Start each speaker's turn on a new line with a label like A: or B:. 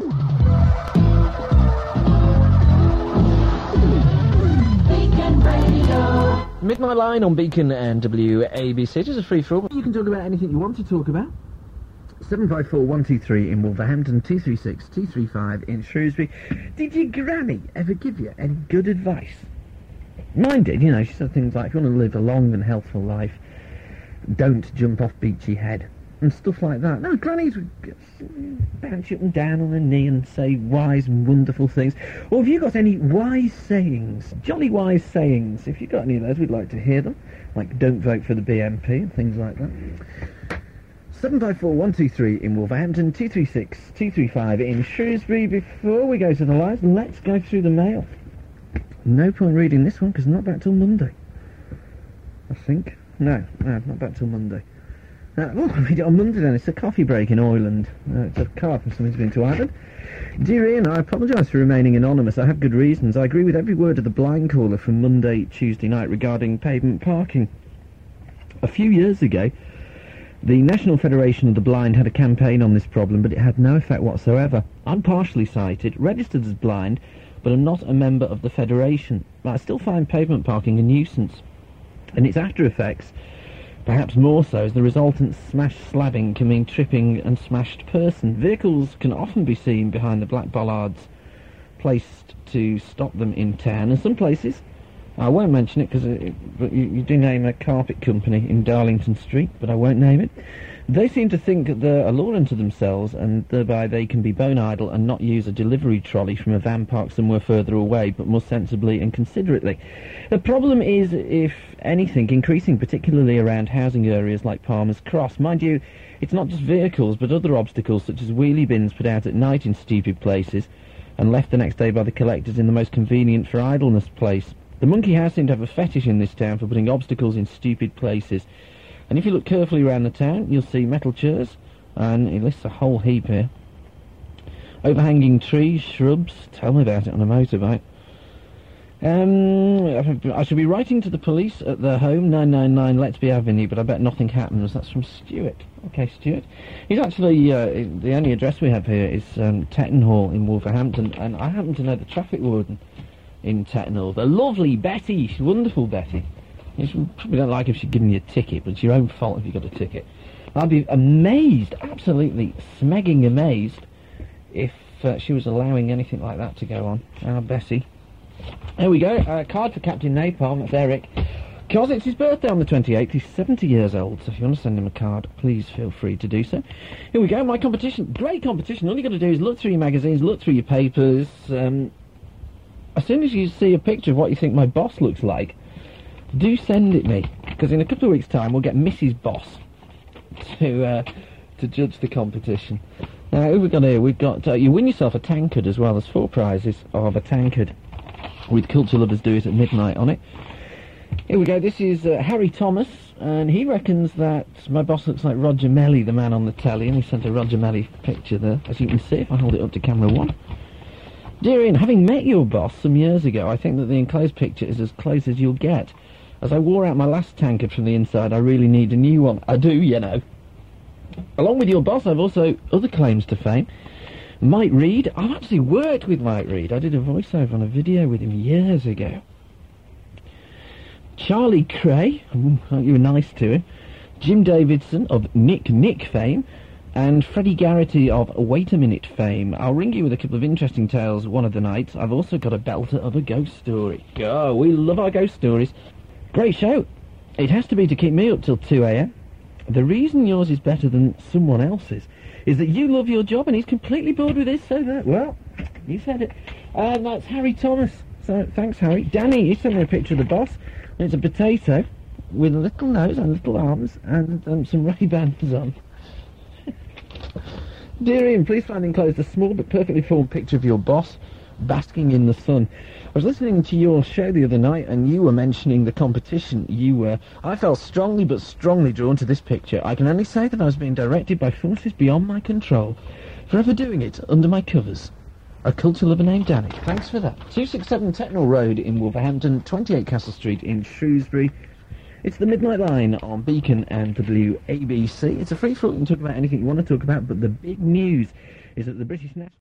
A: Beacon Radio.
B: Midnight Line on Beacon and WABC. It is a free for all. You can talk about anything you want to talk about. 754-123 in Wolverhampton, 236-235 in Shrewsbury. Did your granny ever give you any good advice? Mine did, you know. She said things like, if you want to live a long and healthful life, don't jump off Beachy Head and stuff like that. No, grannies would bounce you up and down on her knee and say wise and wonderful things. Or have you got any wise sayings, jolly wise sayings? If you've got any of those, we'd like to hear them. Like, don't vote for the BNP and things like that. 754-123 in Wolverhampton, 236-235 in Shrewsbury. Before we go to the lines, let's go through the mail. No point reading this one because it's not back till Monday, I think. No, not back till Monday. I'll read it on Monday then. It's a coffee break in Ireland. It's a card from somebody who's been to Ireland. Dear Ian, I apologise for remaining anonymous. I have good reasons. I agree with every word of the blind caller from Monday, Tuesday night regarding pavement parking. A few years ago, the National Federation of the Blind had a campaign on this problem, but it had no effect whatsoever. I'm partially sighted, registered as blind, but I'm not a member of the Federation. But I still find pavement parking a nuisance, and its after effects, perhaps more so, as the resultant smashed slabbing can mean tripping and smashed person. Vehicles can often be seen behind the black bollards placed to stop them in town, and some places, I won't mention it because you do name a carpet company in Darlington Street, but I won't name it. They seem to think that they're a law unto themselves, and thereby they can be bone idle and not use a delivery trolley from a van park somewhere further away, but more sensibly and considerately. The problem is, if anything, increasing particularly around housing areas like Palmer's Cross. Mind you, it's not just vehicles, but other obstacles such as wheelie bins put out at night in stupid places and left the next day by the collectors in the most convenient for idleness place. The Monkey House seem to have a fetish in this town for putting obstacles in stupid places. And if you look carefully around the town, you'll see metal chairs, and it lists a whole heap here. Overhanging trees, shrubs, tell me about it on a motorbike. I should be writing to the police at their home, 999 Letby Avenue, but I bet nothing happens. That's from Stuart. Okay, Stuart. He's actually, the only address we have here is Tetton Hall in Wolverhampton, and I happen to know the traffic warden in Tetton Hall. The lovely Betty, she's wonderful Betty. You probably don't like if she'd given you a ticket, but it's your own fault if you got a ticket. I'd be amazed, absolutely smegging amazed, if she was allowing anything like that to go on. Bessie. There we go, a card for Captain Napalm, that's Eric. Because it's his birthday on the 28th, he's 70 years old, so if you want to send him a card, please feel free to do so. Here we go, my competition, great competition. All you got to do is look through your magazines, look through your papers. As soon as you see a picture of what you think my boss looks like, do send it me, because in a couple of weeks' time we'll get Mrs. Boss to judge the competition. Now, who have we got here? We've got, you win yourself a tankard as well. As 4 prizes of a tankard with Culture Lovers Do It at Midnight on it. Here we go, this is Harry Thomas, and he reckons that my boss looks like Roger Melly, the man on the telly, and he sent a Roger Melly picture there, as you can see if I hold it up to camera 1. Dear Ian, having met your boss some years ago, I think that the enclosed picture is as close as you'll get. As I wore out my last tankard from the inside, I really need a new one. I do, you know. Along with your boss, I've also other claims to fame. Mike Reed, I've actually worked with Mike Reed. I did a voiceover on a video with him years ago. Charlie Cray, you were nice to him. Jim Davidson of Nick fame. And Freddie Garrity of Wait a Minute fame. I'll ring you with a couple of interesting tales one of the nights. I've also got a belter of a ghost story. Oh, we love our ghost stories. Great show. It has to be to keep me up till 2 a.m. The reason yours is better than someone else's is that you love your job and he's completely bored with his, so that, well, you said it. That's Harry Thomas. So, thanks, Harry. Danny, you sent me a picture of the boss. And it's a potato with a little nose and little arms and some Ray-Bans on. Dear Ian, please find enclosed a small but perfectly formed picture of your boss basking in the sun. I was listening to your show the other night and you were mentioning the competition you were. I felt strongly but strongly drawn to this picture. I can only say that I was being directed by forces beyond my control, forever doing it under my covers. A culture lover named Danny. Thanks for that. 267 Tettenhall Road in Wolverhampton, 28 Castle Street in Shrewsbury. It's the Midnight Line on Beacon and WABC. It's a free-for-all. You can talk about anything you want to talk about, but the big news is that the British National...